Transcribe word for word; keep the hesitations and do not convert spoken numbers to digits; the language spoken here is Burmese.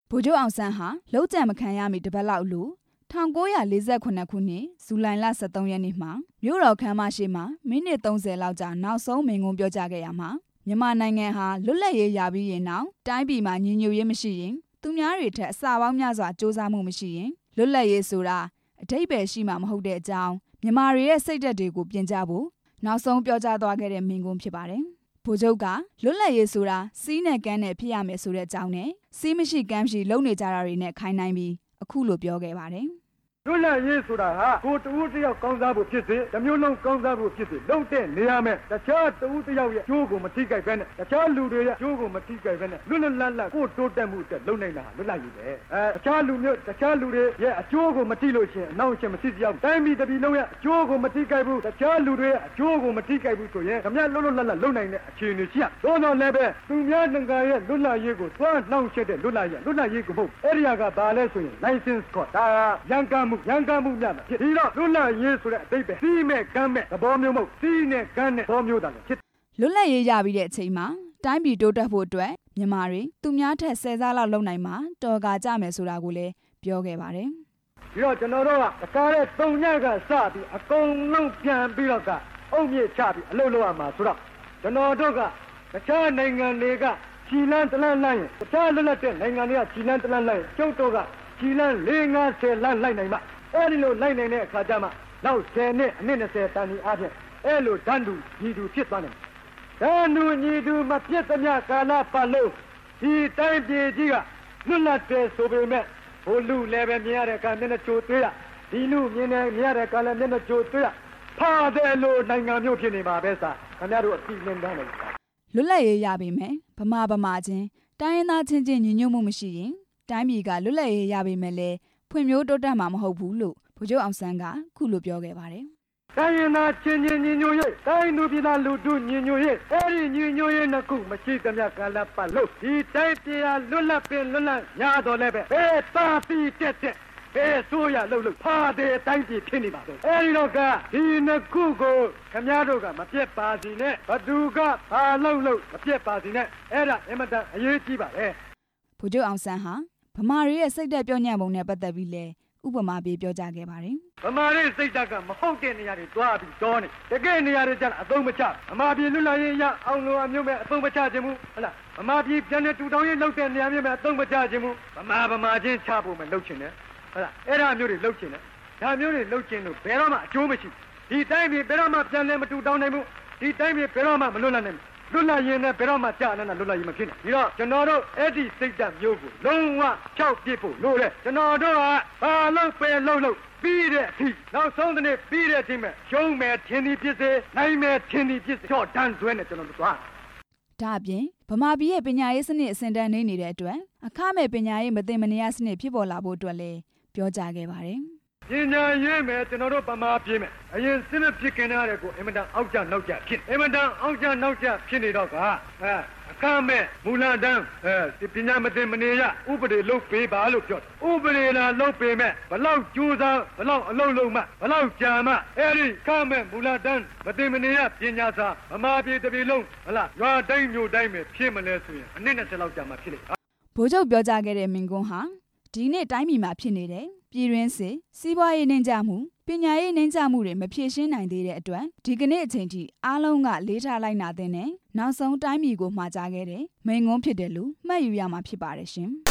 ဗိုလ်ချုပ်အောင်ဆန်းဟာလှုပ်ကြံမခံရမီတပတ်လောက်လို့၁၉၄၇ခုနှစ်ဇူလိုင်လ၁၃ရက်နေ့မှာမြို့တော်ခမ်းမရှိမှာမိနစ်သုံးဆယ်လောက်ကြာနောက်ဆုံးမိန့်ခွန်းပြောကြားခဲ့ရမှာမြန်မာနိုင်ငံဟာလွတ်လပ်ရေးရပြီးရင်နောက်တိုင်းပြည်မှာညီညွတ်ရေးမရှိရင်သူများတွေထက်အစပေါင်းများစွာစ조사မှုမရှိရင်လွတ်လပ်ရေးဆိုတာအဓိပ္ပာယ်ရှိမှာမဟုတ်တဲ့အကြောင်းမြန်မာတွေရဲ့စိတ်ဓာတ်တွေကိုပြင်ကြဖို့နောက်ဆုံးပြောကြားသွားခဲ့တဲ့မိန့်ခွန်းဖြစ်ပါတယ်။ဗိုလ်ချုပ်ကလွတ်လပ်ရေးဆိုတာစီးနဲ့ကမ်းနဲ့ဖြစ်ရမယ်ဆိုတဲ့အကြောင်းနဲ့စီးမရှိကမ်းမရှိလုံနေကြတာတွေနဲ့ခိုင်းနိုင်ပြီးအခုလိုပြောခဲ့ပါတယ်။လွတ်လပ်ရေးဆိုတာဟာကိုယ်တဦးတစ်ယောက်ကောင်းစားဖို့ဖြစ်စေတစ်မျိုးလုံးကောင်းစားဖို့ဖြစ်စေလုံတဲ့နေရာမဲ့တခြားတဦးတစ်ယောက်ရဲ့ကျိုးကိုမထိခိုက်ပဲနဲ့တခြားလူတွေရဲ့ကျိုးကိုမထိခိုက်ပဲနဲ့လွတ်လွတ်လပ်လပ်ကိုယ်တိုးတက်မှုအတွက်လုံနေတာလွတ်လပ်ရေးပဲအဲတခြားလူမျိုးတခြားလူတွေရဲ့အကျိုးကိုမထိလို့ရှိရင်အနောက်ရှင်မရှိစရာတိုင်းပြည်တစ်ပြည်လုံးရဲ့အကျိုးကိုမထိခိုက်ဘူးတခြားလူတွေရဲ့အကျိုးကိုမထိခိုက်ဘူးဆိုရင်ခမရလွတ်လွတ်လပ်လပ်လုံနိုင်တဲ့အခြေအနေရှိရသို့တော်လည်းပဲသူများနိုင်ငံရဲ့လွတ်လပ်ရေးကိုသွားနှောင့်ယှက်တဲ့လွတ်လပ်ရေးလွတ်လပ်ရေးကိုမဟုတ်အဲ့ဒီကဘာလဲဆိုရင် license ခေါ်ဒါရန်ကမှုရန်ကမှုများဒီတော့လွတ်လပ်ရေးဆိုတဲ့အတိတ်ပဲစီးမဲ့ကမ်းမဲ့သဘောမျိုးမဟုတ်စီးနဲ့ကမ်းနဲ့သဘောမျိုးတာလေဖြစ်လွတ်လပ်ရေးရပြီးတဲ့အချိန်မှာတိုင်းပြည်တိုးတက်ဖို့အတွက်မြန်မာတွေသူများထက်ဆယ်စားလောက်လုံနိုင်မှာတော်ကာကြမယ်ဆိုတာကိုလည်းပြောခဲ့ပါတယ်ဒီတော့ကျွန်တော်တို့ကတကားတဲ့သုံးညကစပြီးအကုန်လုံးပြန်ပြီးတော့ကအုပ်မြစ်ချပြီးအလုပ်လုပ်ရမှာဆိုတော့ကျွန်တော်တို့ကတခြားနိုင်ငံတွေကခြိလန်းတလန်းလိုက်ရင်တခြားလွတ်လပ်တဲ့နိုင်ငံတွေကခြိလန်းတလန်းလိုက်ရင်ကျုပ်တို့ကခြိလန်း၄၅ဆယ်လန်းလိုက်နိုင်မှာအဲ့ဒီလိုလိုက်နိုင်တဲ့အခါကျမှနောက်ဆယ်နှစ်အနည်း၂၀တန်ဒီအားဖြင့်အဲ့လိုတန်းတူညီတူဖြစ်သွားတယ်။တန်းတူညီတူမဖြစ်သမျှကာလပတ်လုံးဒီတိုင်းပြည်ကြီးကလွတ်လပ်တယ်ဆိုပေမဲ့ဘိုလ်လူလည်းပဲမြင်ရတဲ့အခါမျက်နှာချိုသေးရဒီလူမြင်နေမြင်ရတဲ့အခါလည်းမျက်နှာချိုသေးရဖားတယ်လို့နိုင်ငံမျိုးဖြစ်နေမှာပဲစာခင်ဗျားတို့အသိဉာဏ်တန်းတယ်လွတ်လပ်ရေးရပြီမယ်ဗမာဗမာချင်းတိုင်းရင်းသားချင်းချင်းညီညွတ်မှုမရှိရင်တိုင်းပြည်ကလွတ်လပ်ရေးရပြီမယ်လေဖွံ့ဖြိုးတိုးတက်မှာမဟုတ်ဘူးလို့ဗိုလ်ချုပ်အောင်ဆန်းကခုလိုပြောခဲ့ပါတယ်။တိုင်းရင်းသားချင်းချင်းညီညွတ်ရေးတိုင်းလူပြည်သားလူထုညီညွတ်ရေးအဲ့ဒီညီညွတ်ရေးနှစ်ခုမရှိသမျှကာလပတ်လို့ဒီတိုင်းပြည်ဟာလွတ်လပ်ပင်လွတ်လပ်ရတော့လည်းပဲဘယ်ပါတီတက်တက်ဘယ်ဆိုရလို့လို့ဖာတဲ့တိုင်းပြည်ဖြစ်နေပါပဲ။အဲ့ဒီတော့ကဒီနှစ်ခုကိုခင်ဗျားတို့ကမပြတ်ပါစီနဲ့ဘသူကဘာလို့လို့မပြတ်ပါစီနဲ့အဲ့ဒါအင်မတန်အရေးကြီးပါလေ။ဗိုလ်ချုပ်အောင်ဆန်းဟာဗမာတွေရဲ့စိတ်ဓာတ်ပြောညံ့ပုံနဲ့ပတ်သက်ပြီးလဲဥပမာပေးပြောကြားခဲ့ပါတယ်။ဗမာတွေစိတ်ဓာတ်ကမဟုတ်တဲ့နေရာတွေတွားပြီးတောနေတကယ်နေရာတွေကျတော့အသုံးမချဗမာပြည်လွတ်လပ်ရေးရအောင်လို့အမျိုးမဲ့အသုံးမချခြင်းမူဟုတ်လားဗမာပြည်ပြန်နေတူတောင်းရေးလုပ်တဲ့နေရာမျိုးမဲ့အသုံးမချခြင်းမူဗမာဗမာချင်းချဖို့မဲ့လုပ်ချင်တယ်ဟုတ်လားအဲ့ဒါမျိုးတွေလုပ်ချင်တယ်ဒါမျိုးတွေလုပ်ချင်လို့ဘယ်တော့မှအကျိုးမရှိဒီတိုင်းပြည်ဘယ်တော့မှပြန်လဲမတူတောင်းနိုင်ဘူးဒီတိုင်းပြည်ဘယ်တော့မှမလွတ်လပ်နိုင်ဘူးလွတ်လပ်ရေးနဲ့ဘယ်တော့မှကြာနေတာလွတ်လပ်ရေးမဖြစ်နိုင်ဒီတော့ကျွန်တော်တို့အဲ့ဒီစိတ်ဓာတ်မျိုးကိုလုံးဝဖြောက်ပြစ်ဖို့လိုတယ်ကျွန်တော်တို့ကဘာလို့ပဲလုံးလုံးပြီးတဲ့အထိနောက်ဆုံးတဲ့နေ့ပြီးတဲ့အချိန်မှာရှုံးမယ်ထင်သည်ဖြစ်စေနိုင်မယ်ထင်သည်ဖြစ်စေတော့တန်းသွဲနဲ့ကျွန်တော်တို့သွားဒါအပြင်ဗမာပြည်ရဲ့ပညာရေးစနစ်အဆင့်တန်းနေနေတဲ့အတွက်အခမဲ့ပညာရေးမသိမနေရစနစ်ဖြစ်ပေါ်လာဖို့အတွက်လည်းပြောကြားခဲ့ပါတယ်ပညာရေးမယ်ကျွန်တော်တို့ဗမာပြည်မယ်အရင်စနစ်ဖြစ်ခင်တဲ့ကိုအင်မတန်အောက်ကျနောက်ကျဖြစ်အင်မတန်အောက်ကျနောက်ကျဖြစ်နေတော့ကအဲအခမဲ့မူလတန်းအဲဒီပညာမသိမနေရဥပဒေလုပ်ပေးပါလို့ပြောဥပဒေလာလုပ်ပေးမဲ့ဘလောက်ကြိုးစားဘလောက်အလုံးလုံးမှဘလောက်ကြာမှအဲဒီအခမဲ့မူလတန်းမသိမနေရပညာစာဗမာပြည်တစ်ပြည်လုံးဟလားရွာတိုင်းမြို့တိုင်းပဲဖြစ်မလဲဆိုရင်အနည်း၂၀လောက်ကြာမှဖြစ်လိမ့်ဗိုလ်ချုပ်ပြောကြားခဲ့တဲ့မိန့်ခွန်းဟာဒီနေ့တိုင်းပြည်မှာဖြစ်နေတဲ့ပြည်တွင်းစစ်စီးပွားရေးနှိမ့်ကျမှုပညာရေးနှိမ့်ကျမှုတွေမဖြေရှင်းနိုင်သေးတဲ့အတွက်ဒီကနေ့အချိန်ထိအားလုံးကလေးထားလိုက်နာတဲ့နဲ့နောက်ဆုံးတိုင်းပြည်ကိုမှာကြားခဲ့တဲ့မိန့်ခွန်းဖြစ်တယ်လို့မှတ်ယူရမှာဖြစ်ပါတယ်ရှင်